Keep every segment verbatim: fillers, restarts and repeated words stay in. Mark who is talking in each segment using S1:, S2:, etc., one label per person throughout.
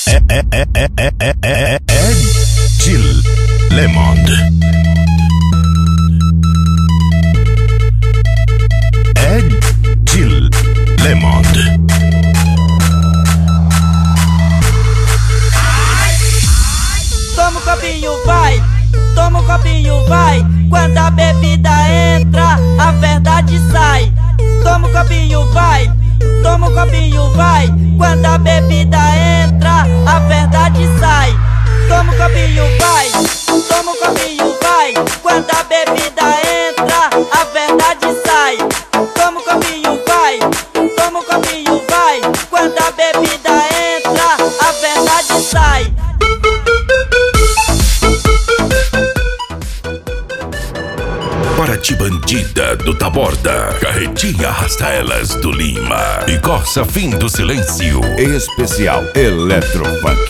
S1: é, é, é, é, é, é, é, é de Lemond. É de Lemond.
S2: Toma um copinho, vai, toma um copinho, vai. Quando a bebida entra, a verdade sai. Toma um copinho, vai, toma um copinho, vai. Quando a bebida entra, a verdade sai. Toma um copinho, vai, toma um copinho, vai. Quando a bebida entra, a verdade sai. Toma um copinho, vai, toma um copinho, vai. Quando a bebida entra, a verdade sai.
S1: Paraty bandida do Taborda, carretinha arrasta elas do Lima e Corsa fim do silêncio. Especial Eletrofunk.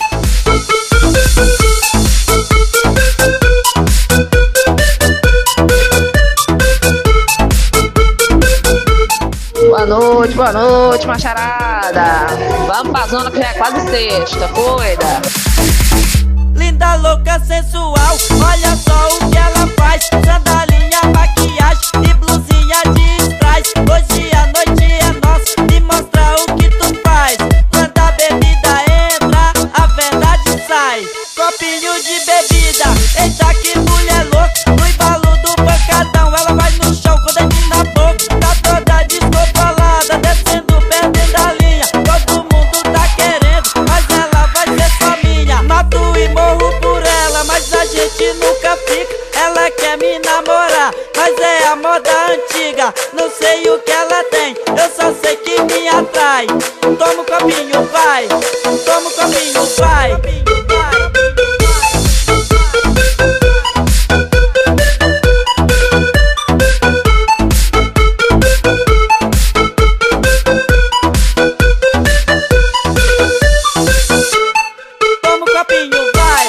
S3: Boa noite, boa noite, macharada. Vamos pra zona que já é quase sexta, cuida.
S2: Linda, louca, sensual, olha só o que ela faz. Sandalinha, maquiagem e blusinha de strass. Hoje a noite é nossa, me mostra o que tu faz. Quando a bebida entra, a verdade sai. Copinho de bebida, eita que mulher louca. No embalo do pancadão, ela vai no chão com o dedinho na boca. Tá toda descontrolada, descendo, perdendo a linha. Todo mundo tá querendo, mas ela vai ser só minha. Mato e morro por ela, mas a gente nunca fica. Ela quer me namorar, mas é a moda antiga. Não sei o que ela tem, eu só sei que me atrai. Toma um copinho, vai, toma um copinho, vai. Toma um copinho, vai.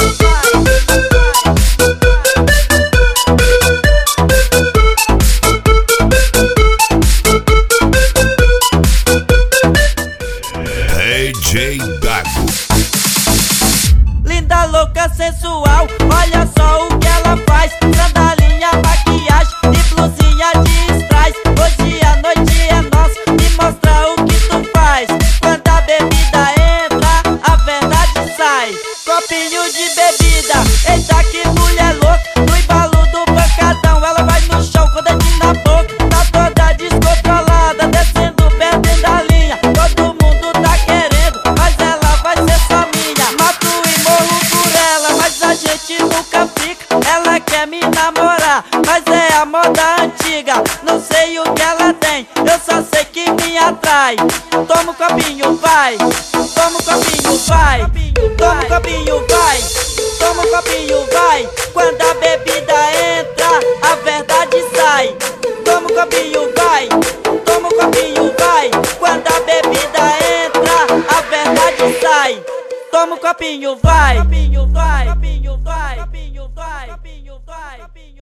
S1: D J Dago.
S2: Linda, louca, sensual, olha só o que ela faz. Sandalinha, maquiagem e blusinha de strass. Hoje a noite é nossa, me mostra o que tu faz. Quando a bebida entra, a verdade sai. Copinho de bebida, eita que mulher louca. No embalo do pancadão, ela vai no chão com o dedinho na boca. Tá toda descontrolada, descendo, perdendo a linha. Todo mundo tá querendo, mas ela vai ser só minha. Mato e morro por ela, mas a gente nunca fica. Ela quer me namorar, mas é a moda antiga. Não sei o que ela tem, eu só sei que me atrai. Toma um copinho, vai, toma um copinho, vai. Toma um copinho, vai, toma um copinho, vai. Quando a bebida entra, a verdade sai. Toma um copinho, vai, toma um copinho, vai. Quando a bebida entra, a verdade sai. Toma um copinho, vai.